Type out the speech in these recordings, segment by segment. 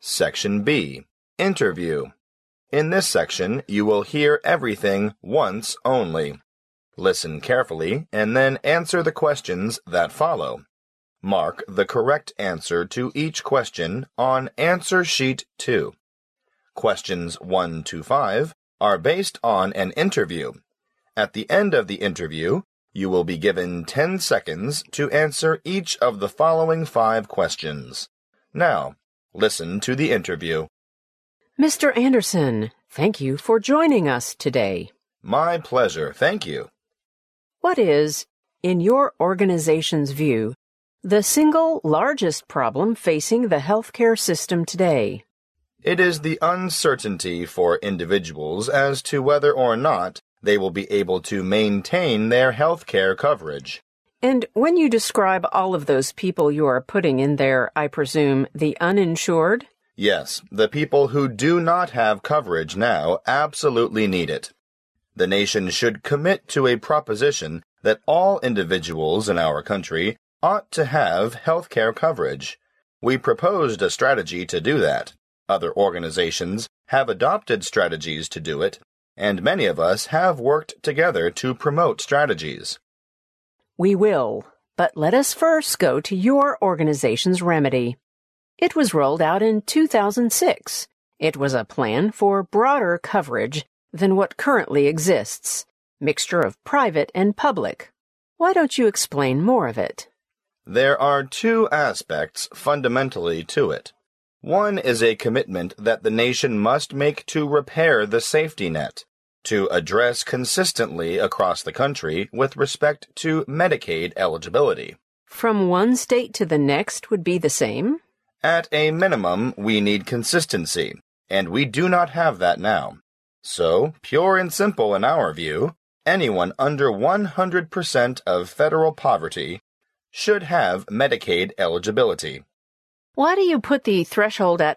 Section B, Interview. In this section, you will hear everything once only. Listen carefully and then answer the questions that follow. Mark the correct answer to each question on Answer Sheet 2. Questions 1 to 5 are based on an interview. At the end of the interview, you will be given 10 seconds to answer each of the following 5 questions. Now, listen to the interview. Mr. Anderson, thank you for joining us today. My pleasure, thank you. What is, in your organization's view, the single largest problem facing the healthcare system today? It is the uncertainty for individuals as to whether or not they will be able to maintain their healthcare coverage. And when you describe all of those people you are putting in there, I presume the uninsured? Yes, the people who do not have coverage now absolutely need it. The nation should commit to a proposition that all individuals in our country ought to have healthcare coverage. We proposed a strategy to do that. Other organizations have adopted strategies to do it, and many of us have worked together to promote strategies. We will, but let us first go to your organization's remedy. It was rolled out in 2006. It was a plan for broader coverage than what currently exists, mixture of private and public. Why don't you explain more of it? There are 2 aspects fundamentally to it. One is a commitment that the nation must make to repair the safety net, to address consistently across the country with respect to Medicaid eligibility. From one state to the next would be the same? At a minimum, we need consistency, and we do not have that now. So, pure and simple in our view, anyone under 100% of federal poverty should have Medicaid eligibility. Why do you put the threshold at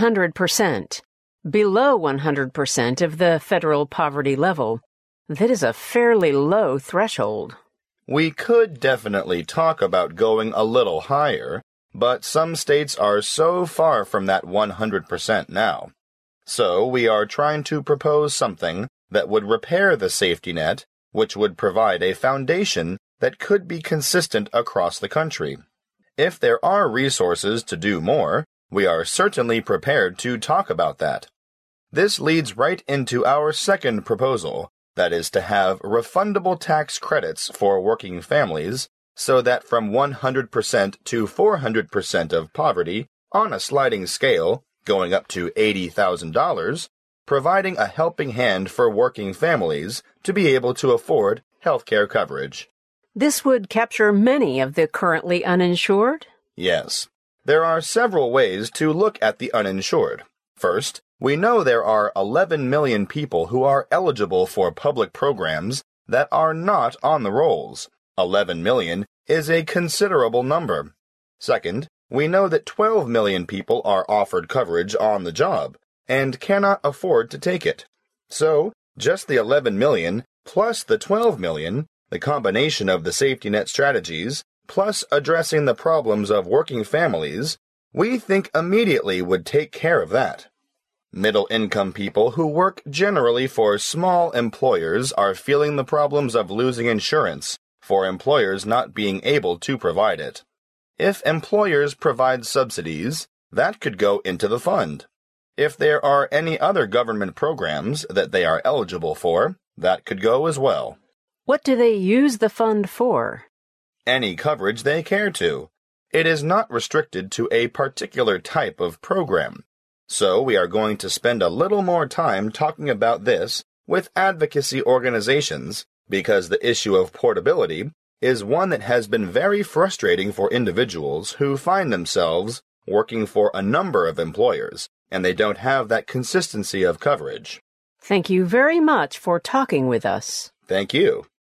100%? Below 100% of the federal poverty level. That is a fairly low threshold. We could definitely talk about going a little higher, but some states are so far from that 100% now. So we are trying to propose something that would repair the safety net, which would provide a foundation that could be consistent across the country. If there are resources to do more, we are certainly prepared to talk about that. This leads right into our second proposal, that is to have refundable tax credits for working families so that from 100% to 400% of poverty, on a sliding scale, going up to $80,000, providing a helping hand for working families to be able to afford healthcare coverage. This would capture many of the currently uninsured? Yes. There are several ways to look at the uninsured. First, we know there are 11 million people who are eligible for public programs that are not on the rolls. 11 million is a considerable number. Second, we know that 12 million people are offered coverage on the job and cannot afford to take it. So, just the 11 million plus the 12 million, the combination of the safety net strategies, plus addressing the problems of working families, we think immediately would take care of that. Middle-income people who work generally for small employers are feeling the problems of losing insurance for employers not being able to provide it. If employers provide subsidies, that could go into the fund. If there are any other government programs that they are eligible for, that could go as well. What do they use the fund for? Any coverage they care to. It is not restricted to a particular type of program. So we are going to spend a little more time talking about this with advocacy organizations because the issue of portability is one that has been very frustrating for individuals who find themselves working for a number of employers, and they don't have that consistency of coverage. Thank you very much for talking with us. Thank you.